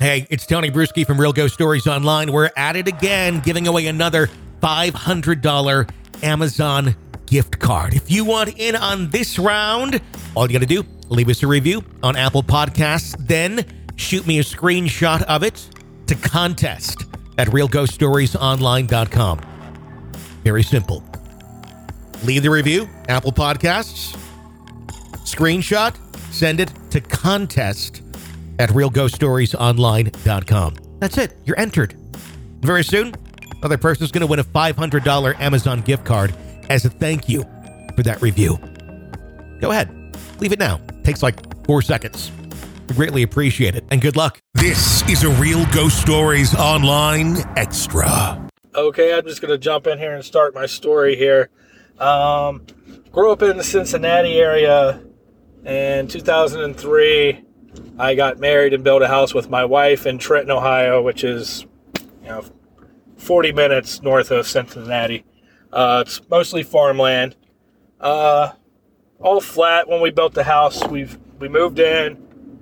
Hey, it's Tony Bruschi from Real Ghost Stories Online. We're at it again, giving away another $500 Amazon gift card. If you want in on this round, all you got to do, leave us a review on Apple Podcasts, then shoot me a screenshot of it to contest at realghoststoriesonline.com. Very simple. Leave the review, Apple Podcasts, screenshot, send it to contest at realghoststoriesonline.com. That's it. You're entered. Very soon, another person's going to win a $500 Amazon gift card as a thank you for that review. Go ahead. Leave it now. Takes like 4 seconds. We greatly appreciate it. And good luck. This is a Real Ghost Stories Online Extra. Okay, I'm just going to jump in here and start my story here. Grew up in the Cincinnati area. In 2003, I got married and built a house with my wife in Trenton, Ohio, which is, 40 minutes north of Cincinnati. It's mostly farmland. All flat. When we built the house, we moved in.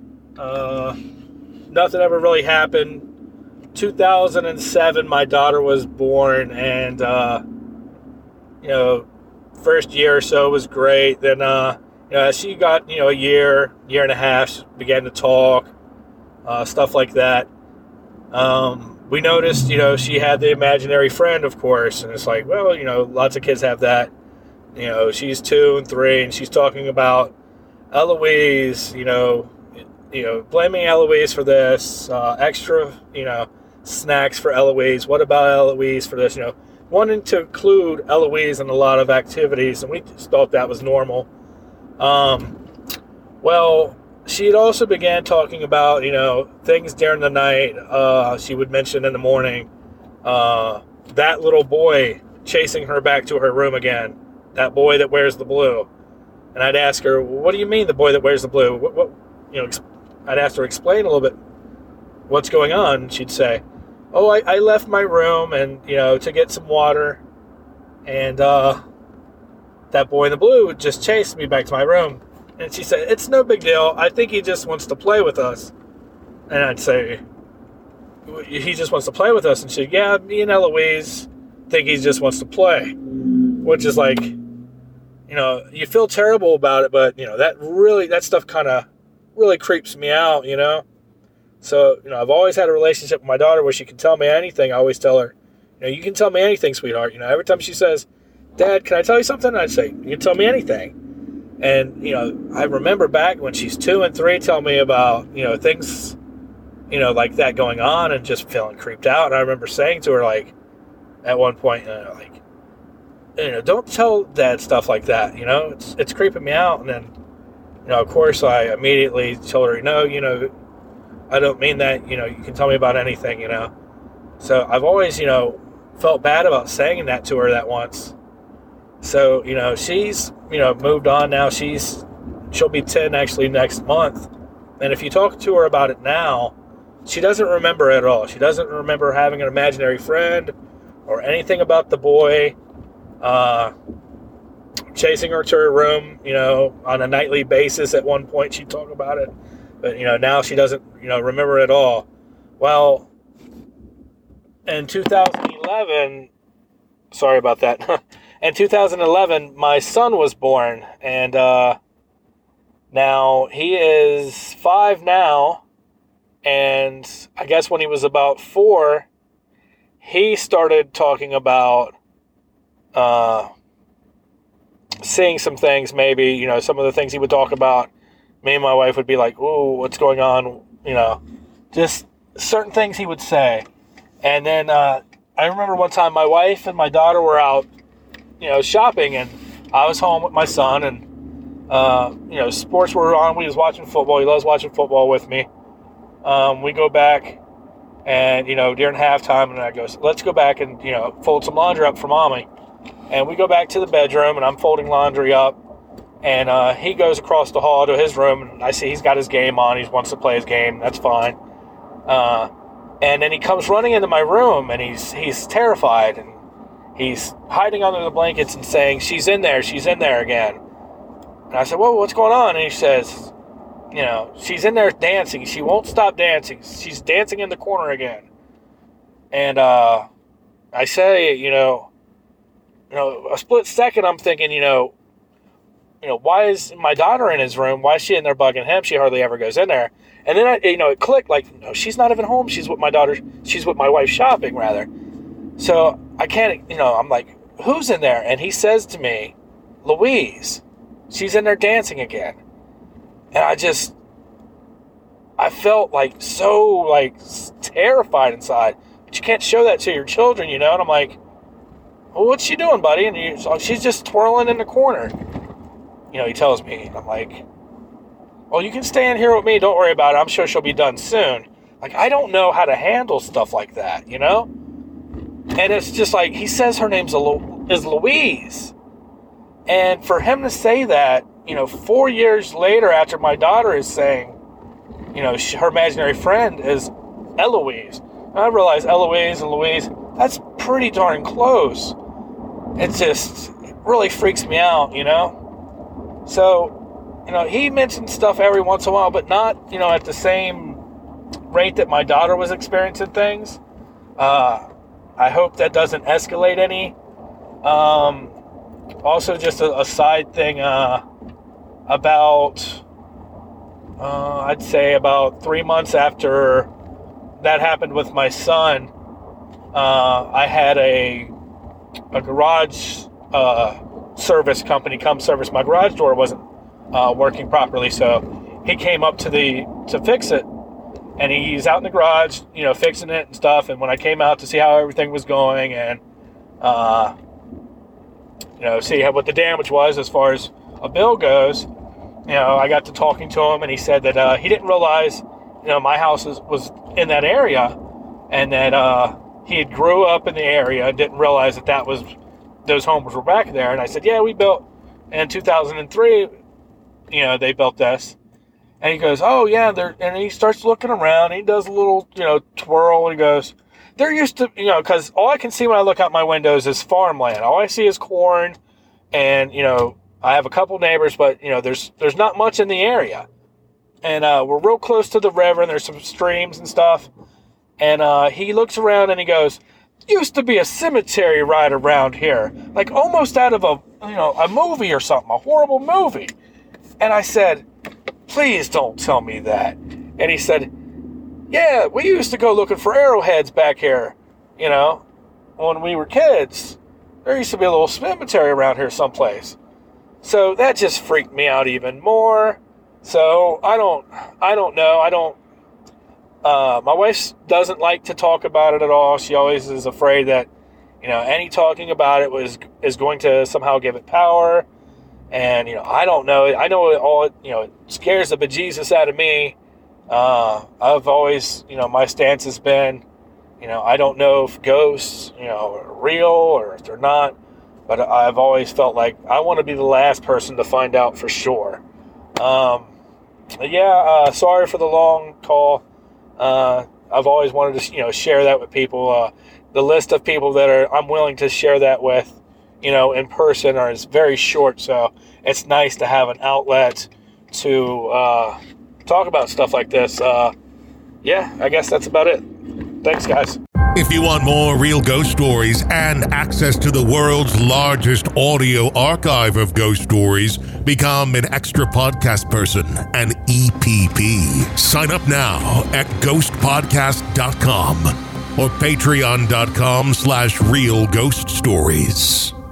Nothing ever really happened. 2007, my daughter was born, and first year or so was great. Then as she got a year and a half, she began to talk, stuff like that. We noticed she had the imaginary friend, of course, and it's like, well, lots of kids have that. She's 2 and 3, and she's talking about Eloise, blaming Eloise for this, extra, snacks for Eloise. What about Eloise for this? Wanting to include Eloise in a lot of activities, and we just thought that was normal. Well, she had also began talking about, things during the night. She would mention in the morning, that little boy chasing her back to her room again. That boy that wears the blue. And I'd ask her, what do you mean the boy that wears the blue? What I'd ask her to explain a little bit what's going on. She'd say, oh, I left my room and, to get some water. And, that boy in the blue would just chase me back to my room. And she said, it's no big deal. I think he just wants to play with us. And I'd say, he just wants to play with us. And she'd, yeah, me and Eloise think he just wants to play. Which is like, you feel terrible about it, but, that stuff kind of really creeps me out, So, I've always had a relationship with my daughter where she can tell me anything. I always tell her, you can tell me anything, sweetheart. Every time she says, Dad, can I tell you something? I'd say, you can tell me anything. And, I remember back when she's 2 and 3 telling me about, things, like that going on and just feeling creeped out. And I remember saying to her, like, at one point, don't tell Dad stuff like that, it's creeping me out. And then, of course, I immediately told her, no, I don't mean that, you can tell me about anything, So I've always, felt bad about saying that to her that once. So, she's, moved on now. She'll be 10 actually next month. And if you talk to her about it now, she doesn't remember it at all. She doesn't remember having an imaginary friend or anything about the boy chasing her to her room, on a nightly basis. At one point she'd talk about it. But, now she doesn't, remember it all. Well, in 2011, sorry about that. In 2011, my son was born, and now he is 5 now, and I guess when he was about 4, he started talking about seeing some things, maybe, some of the things he would talk about. Me and my wife would be like, ooh, what's going on? Just certain things he would say. And then I remember one time my wife and my daughter were out, shopping, and I was home with my son, and, sports were on. We was watching football. He loves watching football with me. We go back, and, during halftime, and I go, let's go back and, fold some laundry up for Mommy. And we go back to the bedroom, and I'm folding laundry up, and he goes across the hall to his room, and I see he's got his game on. He wants to play his game. That's fine. And then he comes running into my room, and he's terrified, and he's hiding under the blankets and saying, she's in there again. And I said, whoa, what's going on? And he says, she's in there dancing. She won't stop dancing. She's dancing in the corner again. And I say, a split second, I'm thinking, why is my daughter in his room? Why is she in there bugging him? She hardly ever goes in there. And then, it clicked, like, no, she's not even home. She's with my wife shopping, rather. So I can't, I'm like, who's in there? And he says to me, Louise. She's in there dancing again. And I felt like so like terrified inside. But you can't show that to your children, And I'm like, well, what's she doing, buddy? And she's just twirling in the corner. He tells me. I'm like, well, you can stay in here with me. Don't worry about it. I'm sure she'll be done soon. Like, I don't know how to handle stuff like that, And it's just like, he says her name's is Louise. And for him to say that, 4 years later after my daughter is saying, her imaginary friend is Eloise. And I realize Eloise and Louise, that's pretty darn close. It really freaks me out, So, he mentioned stuff every once in a while, but not, at the same rate that my daughter was experiencing things. I hope that doesn't escalate any. Also, just a side thing, I'd say about 3 months after that happened with my son, I had a garage service company come service my garage door. Wasn't working properly, so he came up to fix it, and he's out in the garage, fixing it and stuff. And when I came out to see how everything was going and see what the damage was as far as a bill goes, I got to talking to him, and he said that he didn't realize, my house was in that area, and that he had grew up in the area and didn't realize that was those homes were back there. And I said, yeah, we built in 2003. They built this. And he goes, oh yeah, and he starts looking around. And he does a little, twirl, and he goes, they're used to, because all I can see when I look out my windows is farmland. All I see is corn, and I have a couple neighbors, but there's not much in the area, and we're real close to the river, and there's some streams and stuff. And he looks around and he goes, used to be a cemetery right around here, like almost out of a movie or something, a horrible movie. And I said, please don't tell me that. And he said, yeah, we used to go looking for arrowheads back here, when we were kids. There used to be a little cemetery around here someplace. So that just freaked me out even more. So I don't know. My wife doesn't like to talk about it at all. She always is afraid that, any talking about it is going to somehow give it power. And, I don't know. I know it scares the bejesus out of me. I've always, my stance has been, I don't know if ghosts, are real or if they're not. But I've always felt like I want to be the last person to find out for sure. Sorry for the long call. I've always wanted to, share that with people. The list of people that I'm willing to share that with, in person is very short. So it's nice to have an outlet to talk about stuff like this. I guess that's about it. Thanks, guys. If you want more real ghost stories and access to the world's largest audio archive of ghost stories, become an extra podcast person, an EPP. Sign up now at ghostpodcast.com or patreon.com/realghoststories.